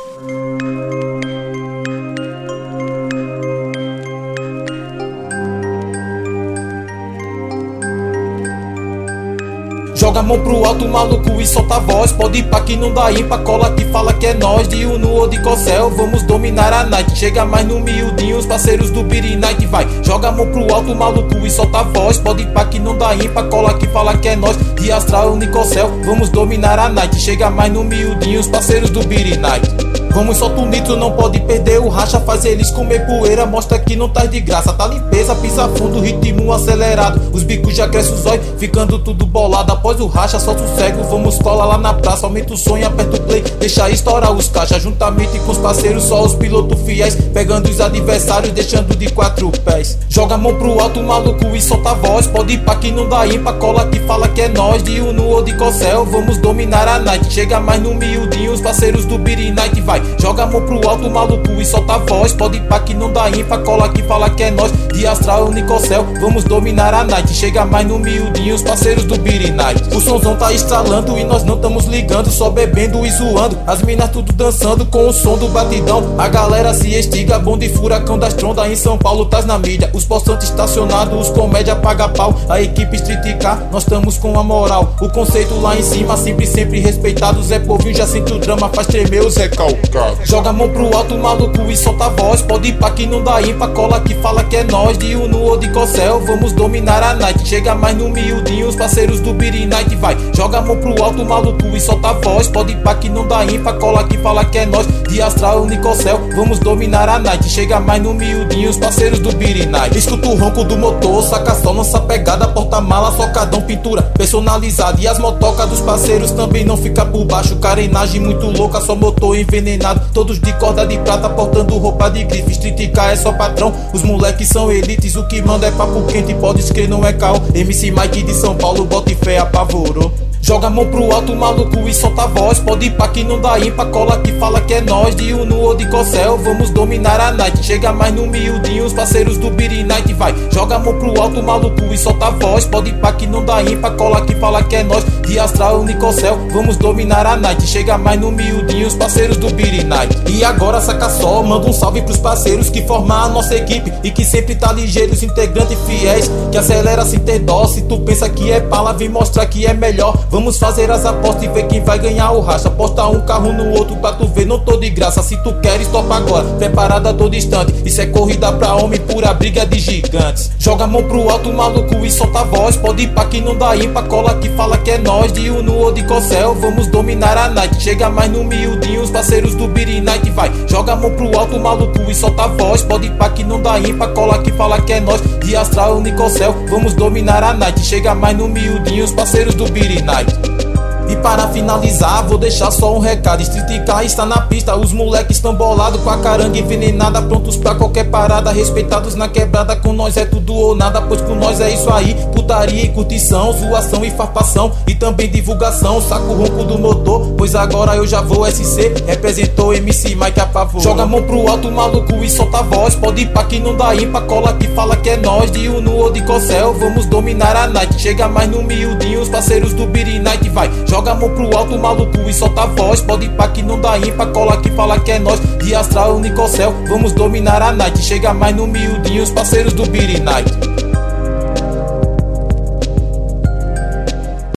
Joga a mão pro alto, maluco, e solta a voz. Pode ir pra que não dá ímpar, cola que fala que é nós. De Uno ou de Corcel, vamos dominar a night. Chega mais no miudinho, os parceiros do Beat Night. Vai, joga a mão pro alto, maluco, e solta a voz. Pode ir pra que não dá ímpar, cola que fala que é nós. De Astral ou de Corcel, vamos dominar a night. Chega mais no miudinho, os parceiros do Beat Night. Vamos, solta o nitro, não pode perder o racha. Faz eles comer poeira, mostra que não tá de graça. Tá limpeza, pisa fundo, ritmo acelerado. Os bicos já crescem os olhos, ficando tudo bolado. Após o racha, solta o cego, vamos cola lá na praça. Aumenta o som e aperta o play, deixa estourar os caixas. Juntamente com os parceiros, só os pilotos fiéis. Pegando os adversários, deixando de 4 pés. Joga a mão pro alto, maluco, e solta a voz. Pode ir pra que não dá ímpar, cola que fala que é nós. De Uno ou de Corcel, vamos dominar a night. Chega mais no miudinho, os parceiros do Beat Night. Vai, joga a mão pro alto, maluco, e solta a voz. Pode ir pra que não dá ímpar, cola que fala que é nós. De Astral ou de Corcel, vamos dominar a night. Chega mais no miudinho, os parceiros do Beat Night. O somzão tá estralando e nós não estamos ligando, só bebendo e zoando. As minas tudo dançando com o som do batidão. A galera se estiga, bonde furacão das trondas. Em São Paulo tás na mídia, os postantes estacionados, os comédia paga pau. A equipe Street K, nós estamos com a moral. O conceito lá em cima, sempre respeitado. Zé Povinho já sente o drama, faz tremer os recalcados. Joga a mão pro alto, maluco, e solta a voz. Pode ir pra que não dá ímpar, cola que fala que é nós. De Uno ou de Corcel, vamos dominar a night. Chega mais no miudinho, os parceiros do Beat Night. Vai, joga a mão pro alto, maluco, e solta a voz. Pode ir pra que não dá ímpar, cola que fala que é nós. De Astral ou de Corcel, vamos dominar a night. Chega mais no miudinho, os parceiros do Beat Night. Escuta o ronco do motor, saca só nossa pegada. Porta-mala, socadão, pintura personalizada. E as motocas dos parceiros também não fica por baixo. Carenagem muito louca, só motor envenenado. Todos de corda de prata, portando roupa de grife. Street K é só patrão, os moleques são elites. O que manda é papo quente, pode escrever, não é caô. MC Mike de São Paulo, bota e fé, apavorou. Joga a mão pro alto, maluco, e solta a voz. Pode ir pra que não dá ímpar, cola que fala que é nós. De Uno ou de Corcel, vamos dominar a night. Chega mais no miudinho, os parceiros do Beat Night. Vai, joga a mão pro alto, maluco, e solta a voz. Pode ir pra que não dá ímpar, cola que fala que é nós. De Astral ou de Corcel, vamos dominar a night. Chega mais no miudinho, os parceiros do Beat Night. E agora saca só, manda um salve pros parceiros que formam a nossa equipe e que sempre tá ligeiro, os integrantes fiéis que acelera sem ter dó. Se tu pensa que é pala, vem mostrar que é melhor. Vamos fazer as apostas e ver quem vai ganhar o racha. Aposta um carro no outro pra tu ver, não tô de graça. Se tu queres, topa agora, preparada a todo instante. Isso é corrida pra homem, pura briga de gigantes. Joga a mão pro alto, maluco, e solta a voz. Pode ir pra que não dá ímpar, cola que fala que é nós. De Uno ou de Corcel, vamos dominar a night. Chega mais no miudinho, os parceiros do Beat Night. Vai, joga a mão pro alto, maluco, e solta a voz. Pode ir pra que não dá ímpar, cola que fala que é nós. De Astral ou de Corcel, vamos dominar a night. Chega mais no miudinho, os parceiros do Beat Night. E para finalizar, vou deixar só um recado. Street K está na pista, os moleques estão bolados com a caranga envenenada, prontos pra qualquer parada, respeitados na quebrada. Com nós é tudo ou nada, pois com nós é isso aí. Putaria e curtição, zoação e farpação, e também divulgação. Saco o ronco do motor, pois agora eu já vou SC. Representou MC Mike, apavorou. Joga a mão pro alto, maluco, e solta a voz. Pode ir pra que não dá ímpar, cola que fala que é nós. De Uno ou de Corcel, vamos dominar a night. Chega mais no miudinho, os parceiros do Beat Night. Vai, joga a mão pro alto, maluco, e solta a voz. Pode ir pra que não dá ímpar, cola que fala que é nós. De Astral ou de Corcel, vamos dominar a night. Chega mais no miudinho, os parceiros do Beat Night.